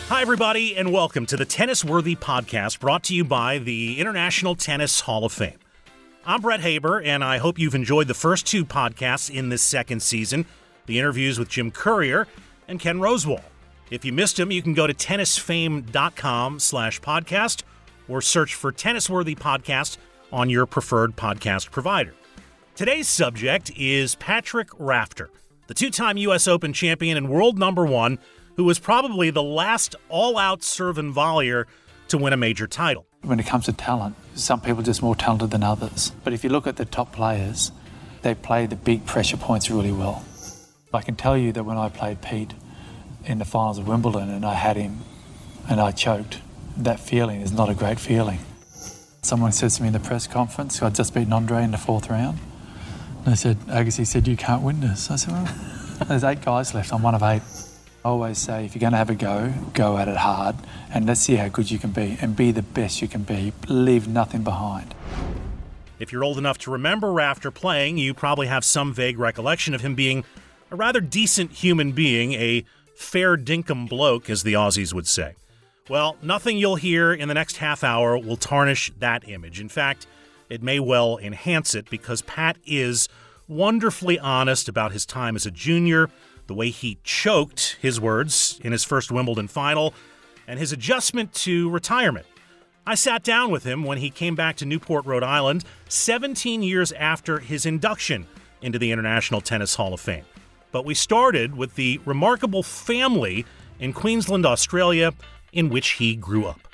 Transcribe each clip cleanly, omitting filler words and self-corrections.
Hi, everybody, and welcome to the Tennis Worthy Podcast, brought to you by the International Tennis Hall of Fame. I'm Brett Haber, and I hope you've enjoyed the first two podcasts in this second season, the interviews with Jim Courier and Ken Rosewall. If you missed them, you can go to tennisfame.com/podcast or search for Tennis Worthy Podcast on your preferred podcast provider. Today's subject is Patrick Rafter, the two-time U.S. Open champion and world number one, who was probably the last all-out serve and volleyer to win a major title. When it comes to talent, some people are just more talented than others. But if you look at the top players, they play the big pressure points really well. I can tell you that when I played Pete in the finals of Wimbledon and I had him and I choked, that feeling is not a great feeling. Someone says to me in the press conference, I'd just beaten Andre in the fourth round. And I said, Agassi said, you can't win this. I said, well, there's 8 guys left, I'm one of 8. I always say, if you're going to have a go at it hard, and let's see how good you can be, and be the best you can be. Leave nothing behind. If you're old enough to remember Rafter playing, you probably have some vague recollection of him being a rather decent human being, a fair dinkum bloke, as the Aussies would say. Well, nothing you'll hear in the next half hour will tarnish that image. In fact, it may well enhance it, because Pat is wonderfully honest about his time as a junior, the way he choked, his words, in his first Wimbledon final, and his adjustment to retirement. I sat down with him when he came back to Newport, Rhode Island, 17 years after his induction into the International Tennis Hall of Fame. But we started with the remarkable family in Queensland, Australia, in which he grew up.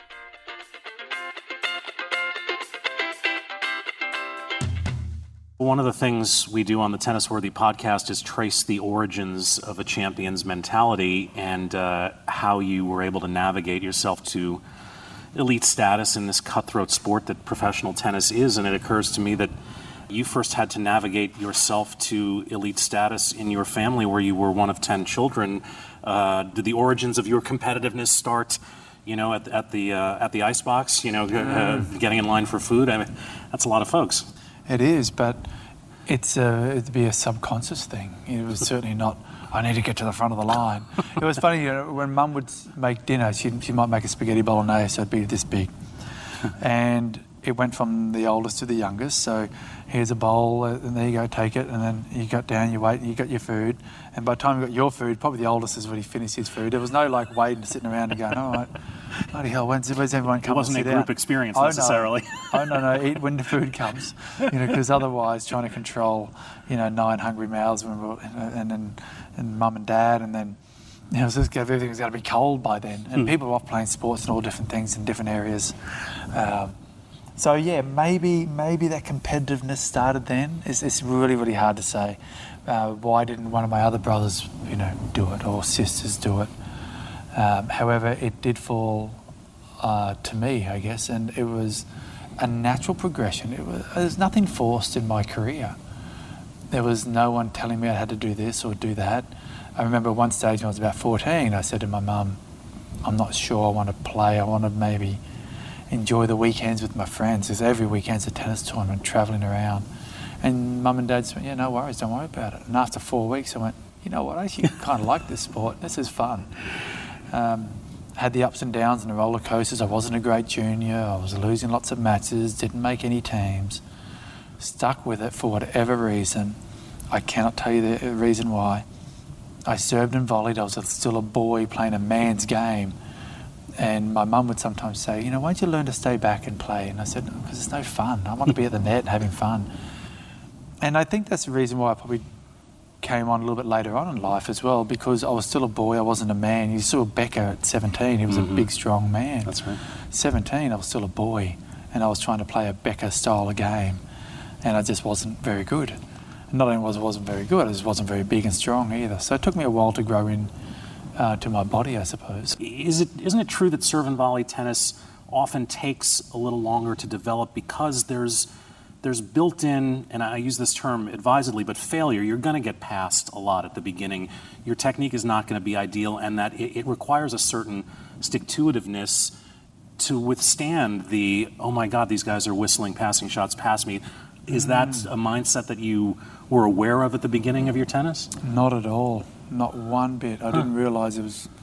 One of the things we do on the Tennis Worthy Podcast is trace the origins of a champion's mentality and how you were able to navigate yourself to elite status in this cutthroat sport that professional tennis is. And it occurs to me that you first had to navigate yourself to elite status in your family, where you were one of 10 children. Did the origins of your competitiveness start, at the icebox, getting in line for food? I mean, that's a lot of folks. It is, but it'd be a subconscious thing. It was certainly not, I need to get to the front of the line. It was funny, when Mum would make dinner, she might make a spaghetti bolognese, so it'd be this big. And it went from the oldest to the youngest, so here's a bowl, and there you go, take it, and then you got down, you wait, and you got your food. And by the time you got your food, probably the oldest has already finished his food. There was no waiting, sitting around and going, all right, bloody hell, where's everyone coming? It wasn't a group experience necessarily. No, eat when the food comes, because otherwise trying to control, 9 hungry mouths and Mum and Dad, and then everything's got to be cold by then. And people are off playing sports and all different things in different areas. So yeah, maybe that competitiveness started then. It's really, really hard to say. Why didn't one of my other brothers, do it, or sisters do it? However, it did fall to me, I guess, and it was a natural progression. There's nothing forced in my career. There was no one telling me I had to do this or do that. I remember one stage when I was about 14, I said to my mum, I'm not sure I want to play. I want to maybe enjoy the weekends with my friends, because every weekend's a tennis tournament, travelling around. And Mum and Dad said, yeah, no worries, don't worry about it. And after 4 weeks, I went, you know what, I actually kind of like this sport. This is fun. Had the ups and downs and the roller coasters. I wasn't a great junior. I was losing lots of matches, didn't make any teams. Stuck with it for whatever reason. I cannot tell you the reason why. I served and volleyed. I was still a boy playing a man's game. And my mum would sometimes say, why don't you learn to stay back and play? And I said, no, because it's no fun. I want to be at the net and having fun. And I think that's the reason why I probably came on a little bit later on in life as well, because I was still a boy, I wasn't a man. You saw Becker at 17, he was a big, strong man. That's right. 17, I was still a boy, and I was trying to play a Becker style of game, and I just wasn't very good. And not only was I wasn't very good, I just wasn't very big and strong either. So it took me a while to grow in to my body, I suppose. Isn't it true that serve and volley tennis often takes a little longer to develop because there's built-in, and I use this term advisedly, but failure? You're going to get past a lot at the beginning. Your technique is not going to be ideal, and that it requires a certain stick-to-itiveness to withstand the, oh my God, these guys are whistling passing shots past me. Is that a mindset that you were aware of at the beginning of your tennis? Not at all. Not one bit. I didn't realise it was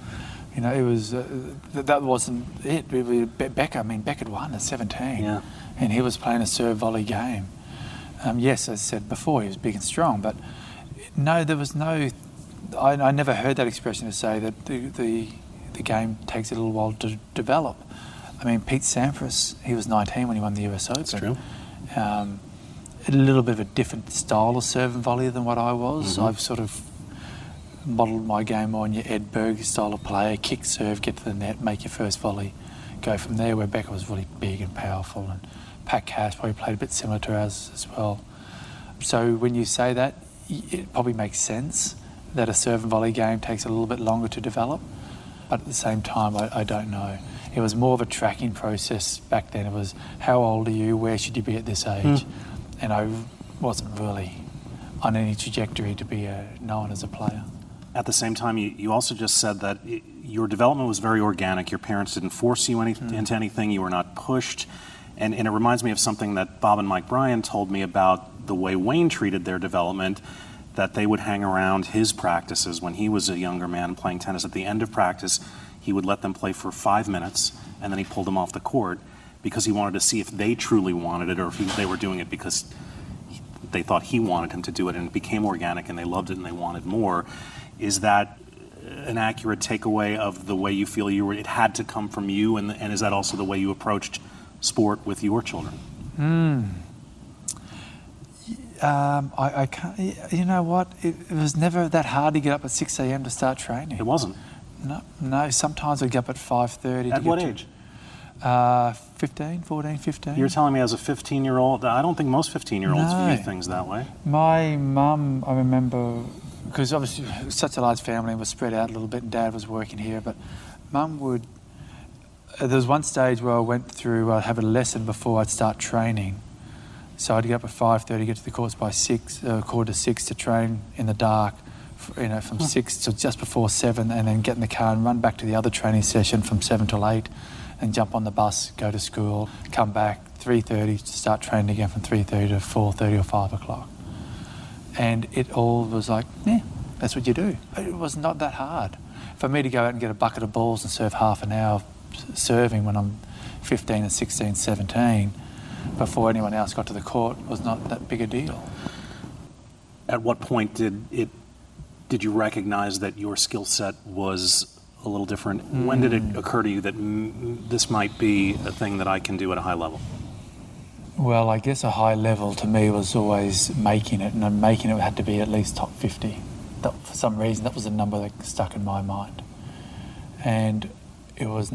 It was that wasn't it. Beck had won at 17, Yeah. and he was playing a serve volley game. Yes, as I said before, he was big and strong, but no, there was no. I never heard that expression to say that the game takes a little while to develop. I mean, Pete Sampras, he was 19 when he won the US Open. That's true. A little bit of a different style of serve and volley than what I was. Mm-hmm. I've sort of modelled my game on your Ed Berg style of play, kick, serve, get to the net, make your first volley, go from there, where Becker was really big and powerful, and Pat Cash probably played a bit similar to us as well. So when you say that, it probably makes sense that a serve and volley game takes a little bit longer to develop, but at the same time, I don't know. It was more of a tracking process back then. It was, how old are you, where should you be at this age? And I wasn't really on any trajectory to be known as a player. At the same time, you also just said that your development was very organic. Your parents didn't force you into anything. You were not pushed. And it reminds me of something that Bob and Mike Bryan told me about the way Wayne treated their development, that they would hang around his practices when he was a younger man playing tennis. At the end of practice, he would let them play for 5 minutes, and then he pulled them off the court because he wanted to see if they truly wanted it or if they were doing it because they thought he wanted him to do it, and it became organic and they loved it and they wanted more. Is that an accurate takeaway of the way you feel it had to come from you, and is that also the way you approached sport with your children? I can't. You know what? It was never that hard to get up at 6 a.m. to start training. It wasn't. No. Sometimes I'd get up at 5:30. At what age? 14, 15. You're telling me as a 15-year-old, I don't think most 15-year-olds view things that way. My mum, I remember, because obviously it was such a large family and was spread out a little bit, and Dad was working here, but Mum would, there was one stage where I went through, I'd have a lesson before I'd start training. So I'd get up at 5:30, get to the course by 6:45 to train in the dark, from 6 to just before 7, and then get in the car and run back to the other training session from 7 till 8, and jump on the bus, go to school, come back 3:30 to start training again from 3:30 to 4:30 or 5 o'clock. And it all was like, that's what you do. It was not that hard. For me to go out and get a bucket of balls and serve half an hour serving when I'm 15 and 16, 17, before anyone else got to the court, was not that big a deal. At what point did you recognize that your skill set was a little different? When did it occur to you that this might be a thing that I can do at a high level? Well, I guess a high level to me was always making it, and making it had to be at least top 50. For some reason, that was a number that stuck in my mind. And it was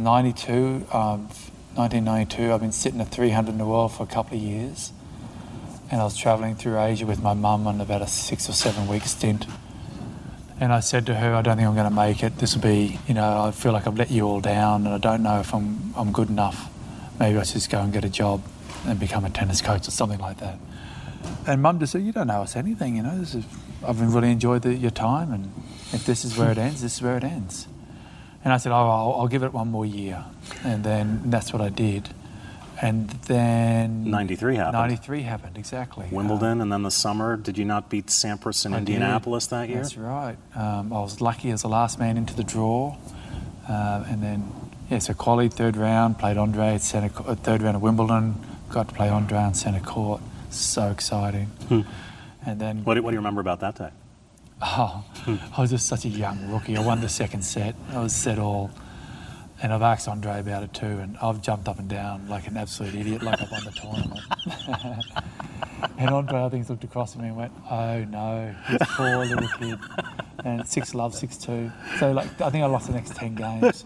1992. I've been sitting at 300 in the world for a couple of years, and I was travelling through Asia with my mum on about a 6 or 7 week stint. And I said to her, I don't think I'm going to make it. This will be, I feel like I've let you all down, and I don't know if I'm good enough. Maybe I should just go and get a job and become a tennis coach or something like that. And Mum just said, you don't know us anything, I've really enjoyed your time, and if this is where it ends, this is where it ends. And I said, I'll give it one more year. And then that's what I did. And then 93 happened. 93 happened, exactly. Wimbledon, and then the summer. Did you not beat Sampras in Indianapolis that year? That's right. I was lucky as the last man into the draw. And then, so qualified third round, played Andre at third round of Wimbledon, got to play Andre on centre court. So exciting. And then... What do you remember about that day? I was just such a young rookie. I won the second set. I was set all. And I've asked Andre about it too, and I've jumped up and down like an absolute idiot, like I won the tournament. And Andre, I think, looked across at me and went, oh no, this poor little kid. And 6-love, 6-2. So, I think I lost the next 10 games.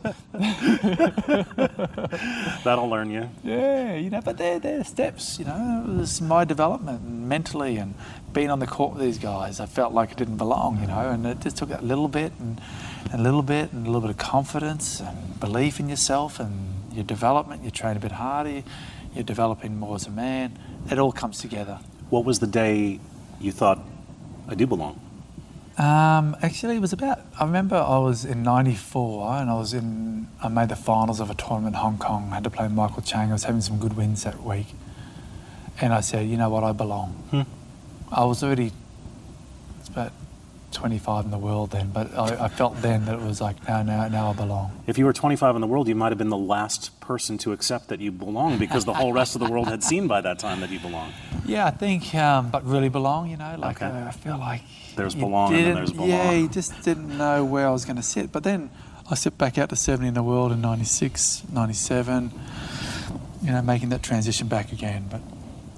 That'll learn you. Yeah, but they're steps, It was my development mentally, and being on the court with these guys, I felt like I didn't belong, and it just took that little bit and a little bit of confidence and belief in yourself and your development. You train a bit harder, you're developing more as a man. It all comes together. What was the day you thought, I do belong? Actually, it was I remember I was in 94 and I made the finals of a tournament in Hong Kong. I had to play Michael Chang. I was having some good wins that week. And I said, you know what, I belong. I was already, it's about 25 in the world then, but I felt then that it was like, now I belong. If you were 25 in the world, you might have been the last person to accept that you belong, because the whole rest of the world had seen by that time that you belong. Yeah, I think, but really belong, like Okay. I feel like There's belong and then there's belong. Yeah, you just didn't know where I was going to sit. But then I stepped back out to 70 in the world in 96, 97, making that transition back again. But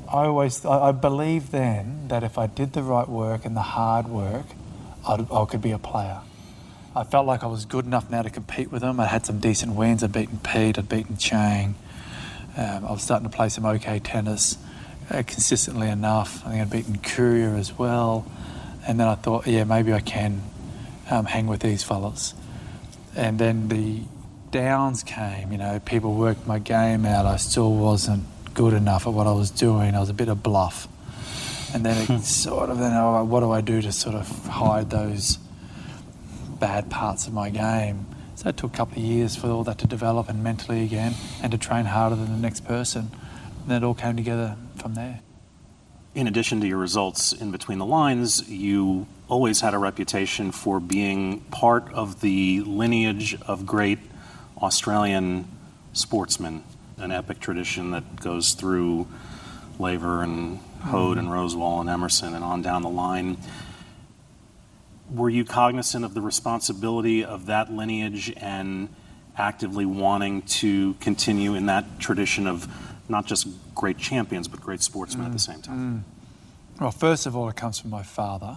I believed then that if I did the right work and the hard work, I could be a player. I felt like I was good enough now to compete with them. I had some decent wins. I'd beaten Pete, I'd beaten Chang. I was starting to play some okay tennis consistently enough. I think I'd beaten Courier as well. And then I thought, maybe I can hang with these fellas. And then the downs came, people worked my game out. I still wasn't good enough at what I was doing. I was a bit of bluff. And then it what do I do to sort of hide those bad parts of my game? So it took a couple of years for all that to develop, and mentally again, and to train harder than the next person. And then it all came together from there. In addition to your results in between the lines, you always had a reputation for being part of the lineage of great Australian sportsmen, an epic tradition that goes through Laver and Hode and Rosewall and Emerson and on down the line. Were you cognizant of the responsibility of that lineage and actively wanting to continue in that tradition of not just great champions, but great sportsmen at the same time? Well, first of all, it comes from my father.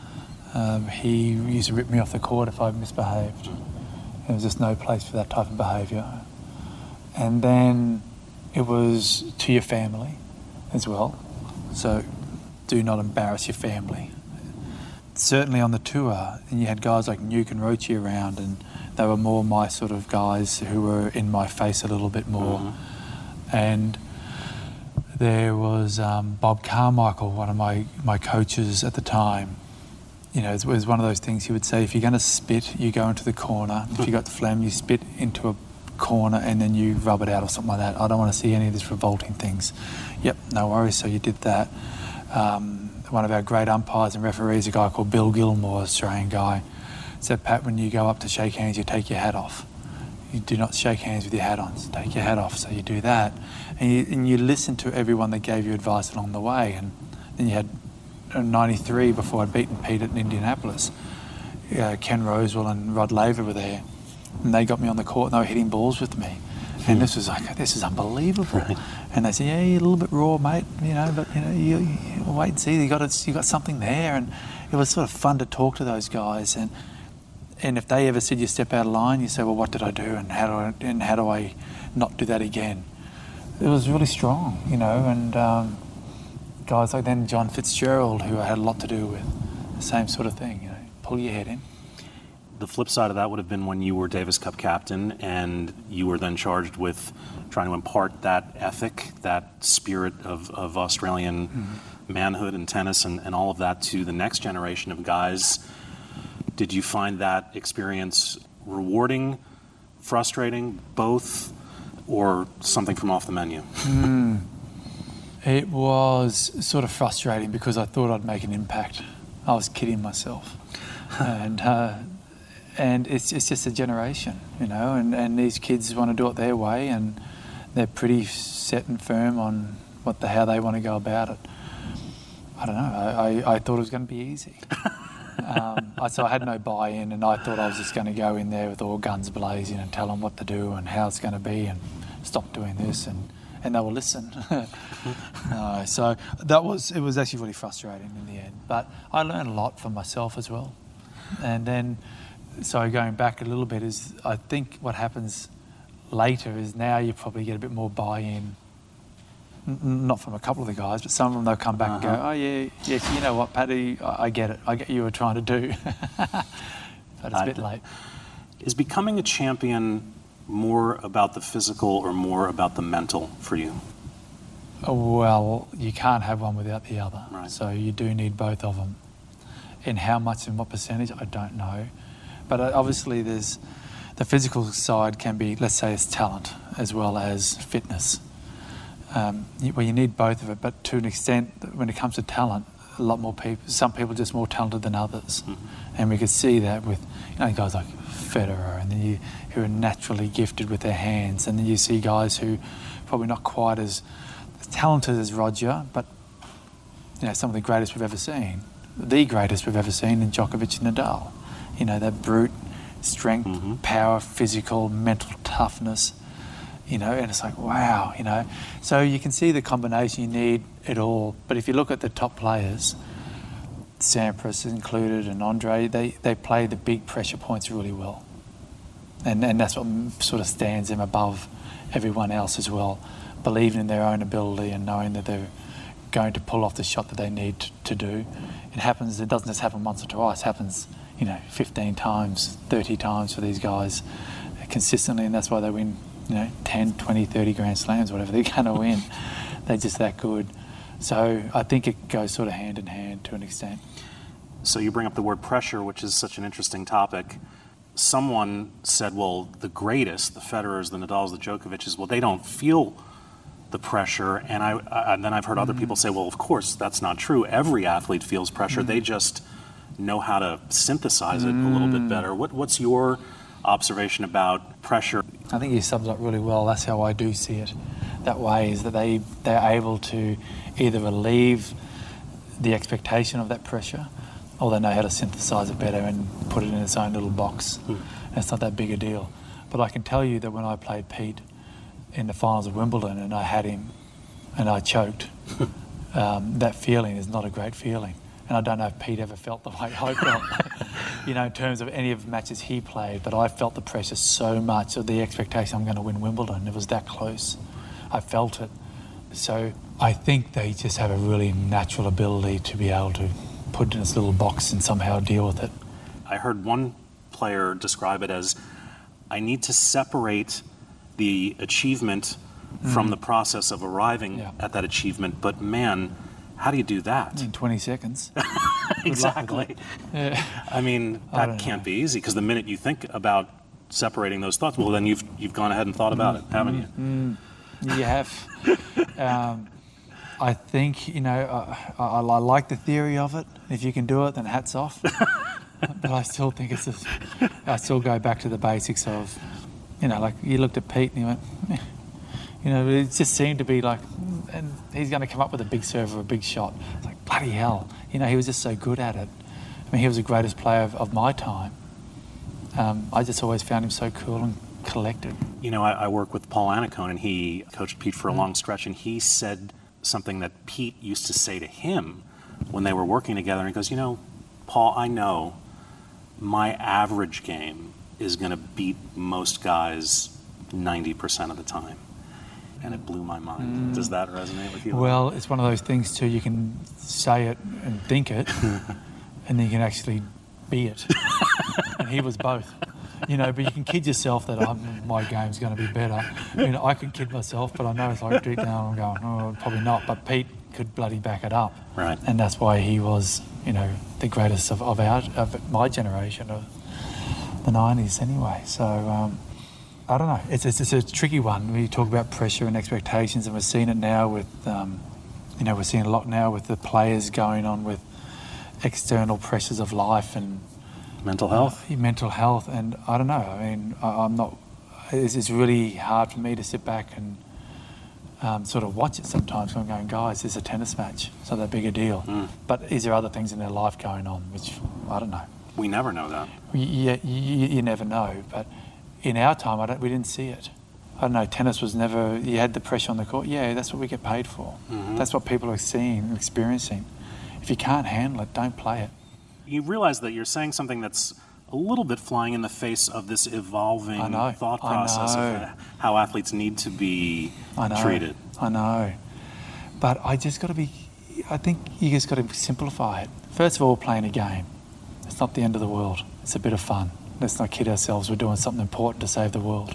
He used to rip me off the court if I misbehaved. There was just no place for that type of behaviour. And then it was to your family as well. So do not embarrass your family. Certainly on the tour, and you had guys like Nuke and Roachy around, and they were more my sort of guys who were in my face a little bit more. And there was Bob Carmichael, one of my coaches at the time. It was one of those things he would say, if you're going to spit, you go into the corner. If you got the phlegm, you spit into a corner and then you rub it out or something like that. I don't want to see any of these revolting things. Yep, no worries. So you did that. One of our great umpires and referees, a guy called Bill Gilmore, Australian guy, said, Pat, when you go up to shake hands, you take your hat off. You do not shake hands with your hat on. So take your hat off. So you do that. And you listen to everyone that gave you advice along the way. And then you had 93 before I'd beaten Pete in Indianapolis. Ken Rosewell and Rod Laver were there. And they got me on the court and they were hitting balls with me. And this was unbelievable. Right. And they said, yeah, you're a little bit raw, mate, but you wait and see, you got something there. And it was sort of fun to talk to those guys. And if they ever said you step out of line, you say, well, what did I do, and how do I not do that again? It was really strong, and guys like then John Fitzgerald, who I had a lot to do with, the same sort of thing, pull your head in. The flip side of that would have been when you were Davis Cup captain and you were then charged with trying to impart that ethic, that spirit of Australian manhood and tennis and all of that to the next generation of guys. Did you find that experience rewarding, frustrating, both, or something from off the menu? It was sort of frustrating because I thought I'd make an impact. I was kidding myself. And it's just a generation, and these kids want to do it their way, and they're pretty set and firm on how they want to go about it. I don't know. I thought it was going to be easy. So I had no buy-in, and I thought I was just going to go in there with all guns blazing and tell them what to do and how it's going to be and stop doing this, and they will listen. So it was actually really frustrating in the end. But I learned a lot for myself as well. And then, so going back a little bit, is I think what happens later is now you probably get a bit more buy-in. Not from a couple of the guys, but some of them, they'll come back and go, oh, yeah, you know what, Paddy, I get it. I get what you were trying to do. But it's a bit late. Is becoming a champion more about the physical or more about the mental for you? Well, you can't have one without the other. Right. So you do need both of them. In how much and what percentage, I don't know. But obviously there's the physical side can be, let's say, it's talent as well as fitness. You need both of it, but to an extent, when it comes to talent, a lot more people. Some people just more talented than others, and we could see that with guys like Federer, and then who are naturally gifted with their hands, and then you see guys who probably not quite as talented as Roger, but some of the greatest we've ever seen, the greatest we've ever seen in Djokovic and Nadal. That brute strength, power, physical, mental toughness. And it's like, wow, So you can see the combination, you need it all. But if you look at the top players, Sampras included and Andre, they play the big pressure points really well. And that's what sort of stands them above everyone else as well, believing in their own ability and knowing that they're going to pull off the shot that they need to do. It doesn't just happen once or twice, it happens 15 times, 30 times for these guys consistently, and that's why they win 10, 20, 30 Grand Slams, whatever they're going to win. They're just that good. So I think it goes sort of hand in hand to an extent. So you bring up the word pressure, which is such an interesting topic. Someone said, well, the greatest, the Federers, the Nadals, the Djokovic's, well, they don't feel the pressure. And then I've heard other people say, well, of course, that's not true. Every athlete feels pressure. They just know how to synthesize it a little bit better. What's your observation about pressure? I think you summed it up really well. That's how I do see it. That way is that they're able to either relieve the expectation of that pressure, or they know how to synthesise it better and put it in its own little box. It's not that big a deal. But I can tell you that when I played Pete in the finals of Wimbledon and I had him and I choked, that feeling is not a great feeling. And I don't know if Pete ever felt the way I felt, in terms of any of the matches he played, but I felt the pressure so much of the expectation I'm going to win Wimbledon. It was that close. I felt it. So I think they just have a really natural ability to be able to put it in this little box and somehow deal with it. I heard one player describe it as, I need to separate the achievement from the process of arriving at that achievement, but man, how do you do that? In 20 seconds. Exactly. Yeah. I mean, that can't be easy, because the minute you think about separating those thoughts, well, then you've gone ahead and thought about it, haven't you? You have. I think, I like the theory of it. If you can do it, then hats off. But I still think I still go back to the basics of, like you looked at Pete and you went, it just seemed to be like, and he's going to come up with a big serve or a big shot. It's like, bloody hell. He was just so good at it. I mean, he was the greatest player of my time. I just always found him so cool and collected. I work with Paul Annacone, and he coached Pete for a long stretch, and he said something that Pete used to say to him when they were working together. And he goes, Paul, I know my average game is going to beat most guys 90% of the time. And it blew my mind. Does that resonate with you? Well, it's one of those things too, you can say it and think it, and then you can actually be it. And he was both. But you can kid yourself that my game's going to be better. I can kid myself, but I know it's like deep down I'm going, oh, probably not. But Pete could bloody back it up. Right. And that's why he was, the greatest of my generation, of the 90s anyway. So, I don't know. It's a tricky one. We talk about pressure and expectations, and we're seeing it now with, we're seeing a lot now with the players going on with external pressures of life and mental health. Mental health, and I don't know. I mean, I'm not. It's really hard for me to sit back and sort of watch it sometimes. I'm going, guys, it's a tennis match. It's not that big a deal. But is there other things in their life going on, which I don't know. We never know that. Yeah, you never know, but. In our time, we didn't see it. I don't know, tennis was never, you had the pressure on the court. Yeah, that's what we get paid for. That's what people are seeing and experiencing. If you can't handle it, don't play it. You realize that you're saying something that's a little bit flying in the face of this evolving thought process of how athletes need to be treated. I know. But I think you just got to simplify it. First of all, playing a game. It's not the end of the world. It's a bit of fun. Let's not kid ourselves, we're doing something important to save the world.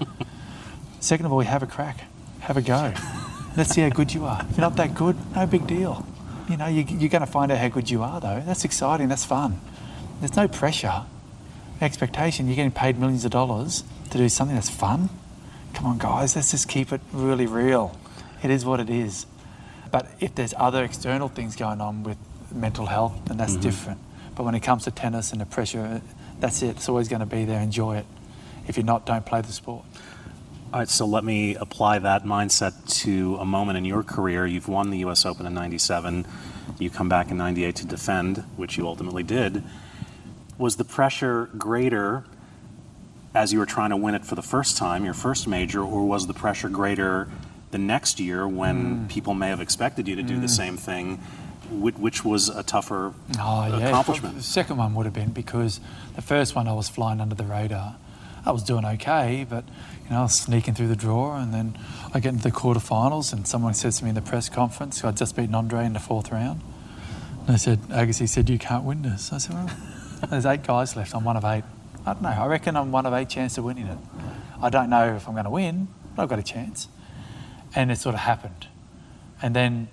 Second of all, have a crack. Have a go. Let's see how good you are. If you're not that good, no big deal. You're going to find out how good you are, though. That's exciting, that's fun. There's no pressure, expectation. You're getting paid millions of dollars to do something that's fun. Come on, guys, let's just keep it really real. It is what it is. But if there's other external things going on with mental health, and that's different. But when it comes to tennis and the pressure, that's it. It's always going to be there. Enjoy it. If you're not, don't play the sport. All right, so let me apply that mindset to a moment in your career. You've won the U.S. Open in '97. You come back in '98 to defend, which you ultimately did. Was the pressure greater as you were trying to win it for the first time, your first major, or was the pressure greater the next year when people may have expected you to do the same thing? Which was a tougher accomplishment? The second one would have been, because the first one I was flying under the radar. I was doing okay, but I was sneaking through the draw, and then I get into the quarterfinals, and someone says to me in the press conference, I'd just beaten Andre in the 4th round, and they said, Agassi said, you can't win this. I said, well, there's 8 guys left. I'm one of 8. I don't know. I reckon I'm one of 8 chance of winning it. I don't know if I'm going to win, but I've got a chance. And it sort of happened. And then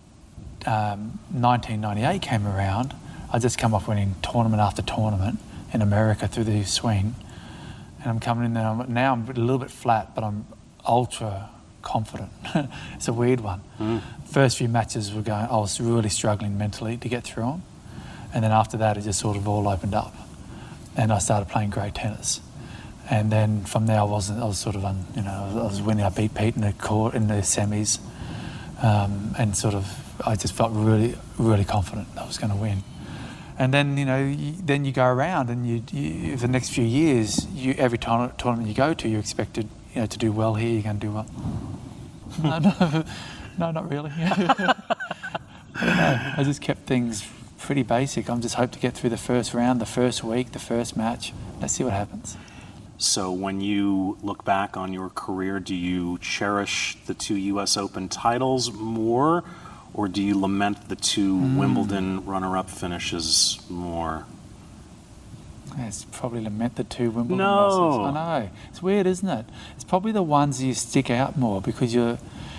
1998 came around. I just come off winning tournament after tournament in America through the swing. And I'm coming in there, now I'm a little bit flat, but I'm ultra confident. It's a weird one. First few matches were going, I was really struggling mentally to get through them. And then after that, it just sort of all opened up. And I started playing great tennis. And then from there, I was sort of, I was winning. I beat Pete in the court, in the semis. And sort of, I just felt really, really confident I was going to win. And then, then you go around, and you for the next few years, every tournament you go to, you're expected, to do well here. You're going to do well. No, not really. I just kept things pretty basic. I'm just hope to get through the first round, the first week, the first match. Let's see what happens. So when you look back on your career, do you cherish the 2 U.S. Open titles more, or do you lament the 2 Wimbledon runner-up finishes more? It's probably lament the 2 Wimbledon losses. I know. It's weird, isn't it? It's probably the ones you stick out more because you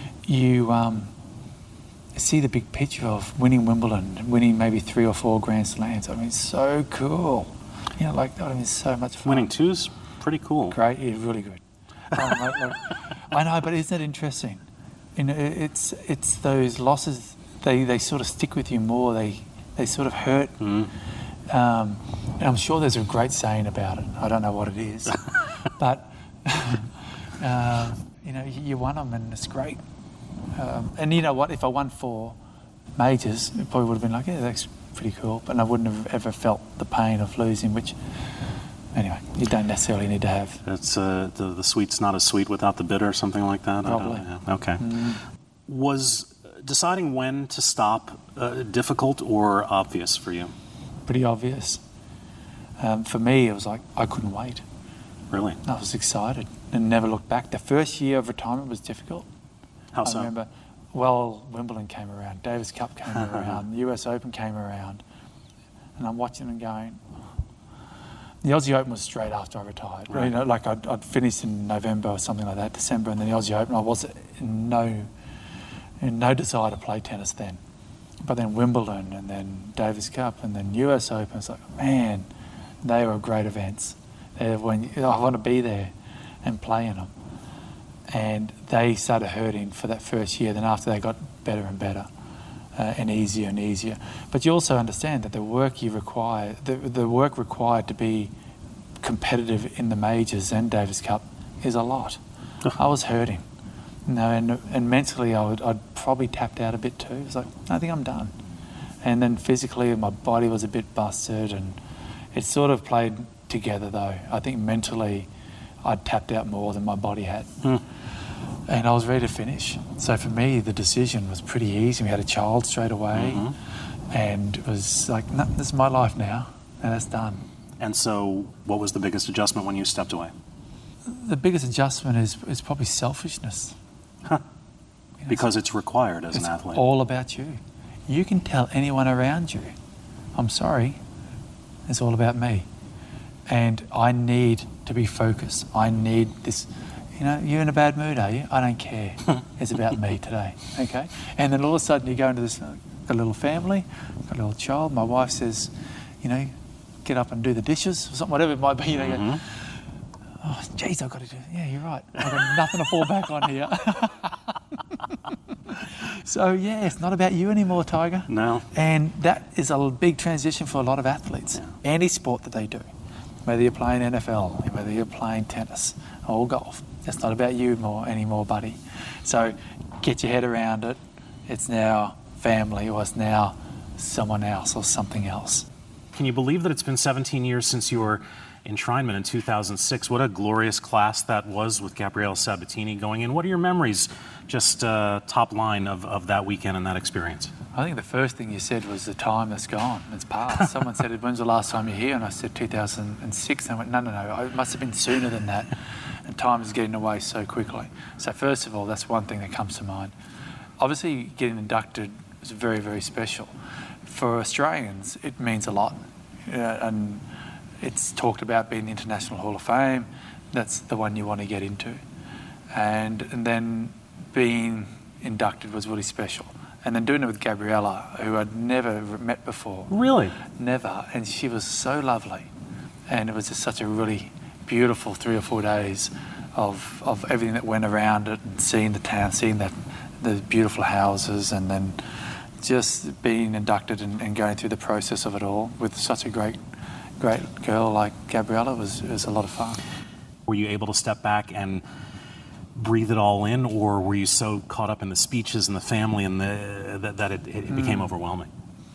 see the big picture of winning Wimbledon, winning maybe 3 or 4 Grand Slams. I mean, it's so cool. It's so much fun. Winning 2's pretty cool. Great, yeah, really good. I know, but isn't it interesting? It's those losses. They sort of stick with you more. They sort of hurt. And I'm sure there's a great saying about it. I don't know what it is, but you won them, and it's great. And you know what? If I won 4 majors, it probably would have been like, yeah, that's pretty cool. But I wouldn't have ever felt the pain of losing, which, anyway, you don't necessarily need to have. It's the sweet's not as sweet without the bitter, something like that? Probably. Okay. Was deciding when to stop difficult or obvious for you? Pretty obvious. For me, it was like I couldn't wait. Really? I was excited and never looked back. The first year of retirement was difficult. How so? I remember, Wimbledon came around, Davis Cup came around, the US Open came around, and I'm watching and going, the Aussie Open was straight after I retired. Right. I'd finished in November or something like that, December, and then the Aussie Open, I was in no desire to play tennis then. But then Wimbledon, and then Davis Cup, and then US Open, it's like, man, they were great events. I want to be there and play in them. And they started hurting for that first year. Then after they got better and better and easier and easier. But you also understand that the work required to be competitive in the majors and Davis Cup is a lot. I was hurting. And mentally I'd probably tapped out a bit too. It was like, I think I'm done. And then physically my body was a bit busted, and it sort of played together though. I think mentally I'd tapped out more than my body had. And I was ready to finish. So for me, the decision was pretty easy. We had a child straight away, and it was like, no, this is my life now, and that's done. And so what was the biggest adjustment when you stepped away? The biggest adjustment is probably selfishness. Because it's required as an athlete. It's all about you. You can tell anyone around you, I'm sorry, it's all about me. And I need to be focused. I need this. You're in a bad mood, are you? I don't care. It's about me today, okay? And then all of a sudden you go into this, got a little family, got a little child. My wife says, get up and do the dishes, or something, whatever it might be. You go, oh, geez, I've got to do it. Yeah, you're right. I've got nothing to fall back on here. So, yeah, it's not about you anymore, Tiger. No. And that is a big transition for a lot of athletes. Any sport that they do, whether you're playing NFL, whether you're playing tennis or golf, it's not about you anymore, buddy. So get your head around it. It's now family, or it's now someone else or something else. Can you believe that it's been 17 years since your enshrinement in 2006? What a glorious class that was with Gabriela Sabatini going in. What are your memories, just top line, of that weekend and that experience? I think the first thing you said was the time that's gone. It's past. Someone said, when's the last time you're here? And I said 2006. And I went, no. It must have been sooner than that. And time is getting away so quickly. So first of all, that's one thing that comes to mind. Obviously, getting inducted was very, very special. For Australians, it means a lot. And it's talked about being the International Hall of Fame. That's the one you want to get into. And then being inducted was really special. And then doing it with Gabriela, who I'd never met before. Really? Never. And she was so lovely. And it was just such a really beautiful 3 or 4 days of everything that went around it, and seeing the town, seeing the beautiful houses, and then just being inducted and going through the process of it all with such a great girl like Gabriela was a lot of fun. Were you able to step back and breathe it all in, or were you so caught up in the speeches and the family and that it became overwhelming?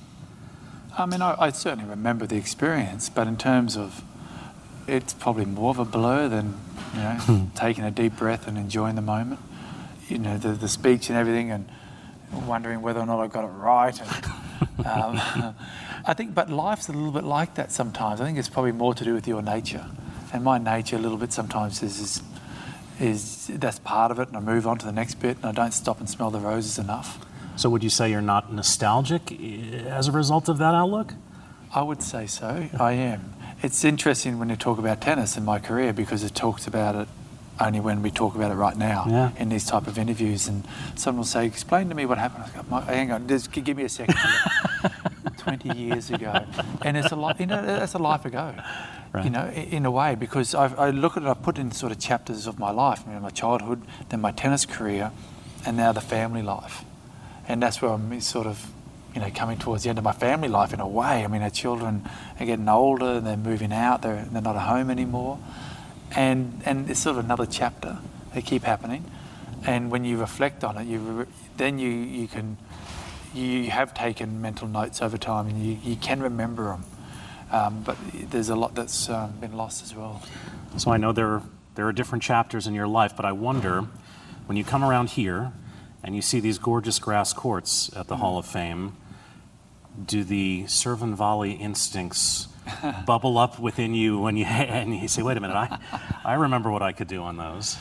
I mean, I certainly remember the experience, but in terms of, it's probably more of a blur than, taking a deep breath and enjoying the moment. The speech and everything, and wondering whether or not I got it right. And, I think, but life's a little bit like that sometimes. I think it's probably more to do with your nature. And my nature a little bit sometimes is that's part of it, and I move on to the next bit, and I don't stop and smell the roses enough. So would you say you're not nostalgic as a result of that outlook? I would say so. I am. It's interesting when you talk about tennis in my career, because it talks about it only when we talk about it right now in these type of interviews. And someone will say, explain to me what happened. I go, hang on, just give me a second. 20 years ago. And it's a lot, that's a life ago. Right. In a way, because I look at it, I put in sort of chapters of my life, my childhood, then my tennis career, and now the family life. And that's where I'm sort of, coming towards the end of my family life in a way. I mean, our children are getting older, and they're moving out, they're not at home anymore. And it's sort of another chapter. They keep happening. And when you reflect on it, then you have taken mental notes over time, and you can remember them. But there's a lot that's been lost as well. So I know there are different chapters in your life, but I wonder, when you come around here and you see these gorgeous grass courts at the Hall of Fame, do the serve and volley instincts bubble up within you and you say, wait a minute, I remember what I could do on those?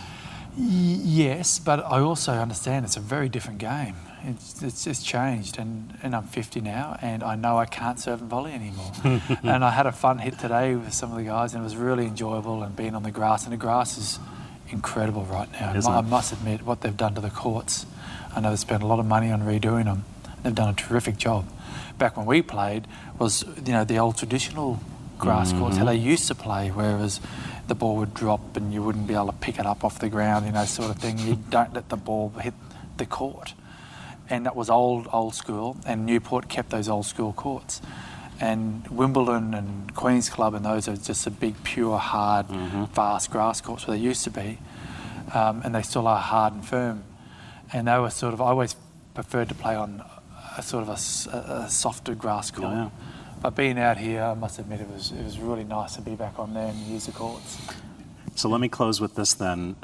Yes, but I also understand it's a very different game. It's just changed, and I'm 50 now, and I know I can't serve and volley anymore. And I had a fun hit today with some of the guys, and it was really enjoyable, and being on the grass, and the grass is incredible right now. I must admit, what they've done to the courts, I know they've spent a lot of money on redoing them. They've done a terrific job. Back when we played was, the old traditional grass courts, how they used to play, whereas the ball would drop and you wouldn't be able to pick it up off the ground, sort of thing. You don't let the ball hit the court. And that was old school, and Newport kept those old school courts. And Wimbledon and Queen's Club and those are just a big, pure, hard, fast grass courts where they used to be. And they still are hard and firm. And they were I always preferred to play on a softer grass court. Yeah. But being out here, I must admit, it was really nice to be back on there and use the courts. So let me close with this then.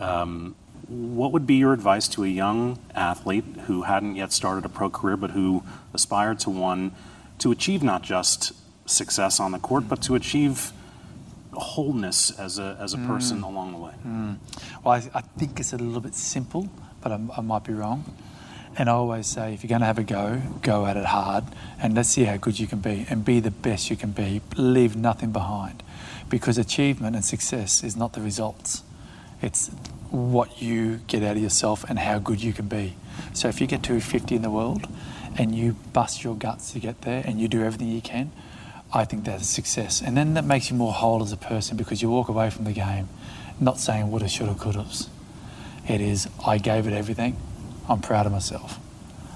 What would be your advice to a young athlete who hadn't yet started a pro career, but who aspired to one, to achieve not just success on the court, but to achieve wholeness as a person along the way? Well, I think it's a little bit simple, but I might be wrong. And I always say, if you're going to have a go at it hard, and let's see how good you can be, and be the best you can be. Leave nothing behind, because achievement and success is not the results. It's what you get out of yourself and how good you can be. So if you get to 50 in the world and you bust your guts to get there and you do everything you can, I think that's a success. And then that makes you more whole as a person, because you walk away from the game not saying woulda, shoulda, couldas. It is, I gave it everything. I'm proud of myself.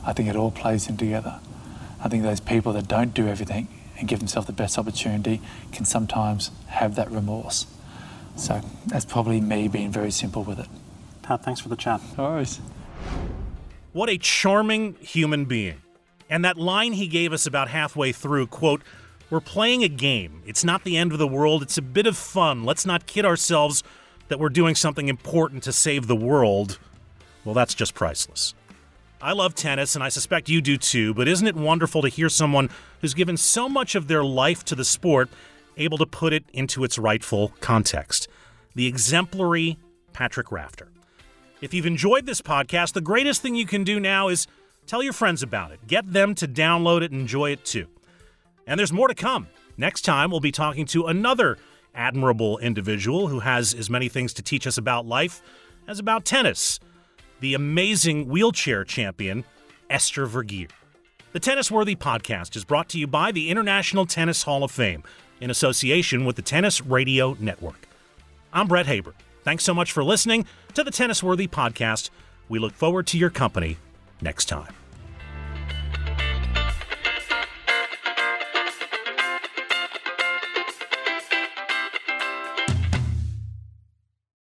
I think it all plays in together. I think those people that don't do everything and give themselves the best opportunity can sometimes have that remorse. So that's probably me being very simple with it. Pat, thanks for the chat. No worries. What a charming human being. And that line he gave us about halfway through, quote, "We're playing a game. It's not the end of the world. It's a bit of fun. Let's not kid ourselves that we're doing something important to save the world." Well, that's just priceless. I love tennis, and I suspect you do too, but isn't it wonderful to hear someone who's given so much of their life to the sport able to put it into its rightful context? The exemplary Patrick Rafter. If you've enjoyed this podcast, the greatest thing you can do now is tell your friends about it. Get them to download it and enjoy it too. And there's more to come. Next time, we'll be talking to another admirable individual who has as many things to teach us about life as about tennis. The amazing wheelchair champion, Esther Vergeer. The Tennis Worthy Podcast is brought to you by the International Tennis Hall of Fame in association with the Tennis Radio Network. I'm Brett Haber. Thanks so much for listening to the Tennis Worthy Podcast. We look forward to your company next time.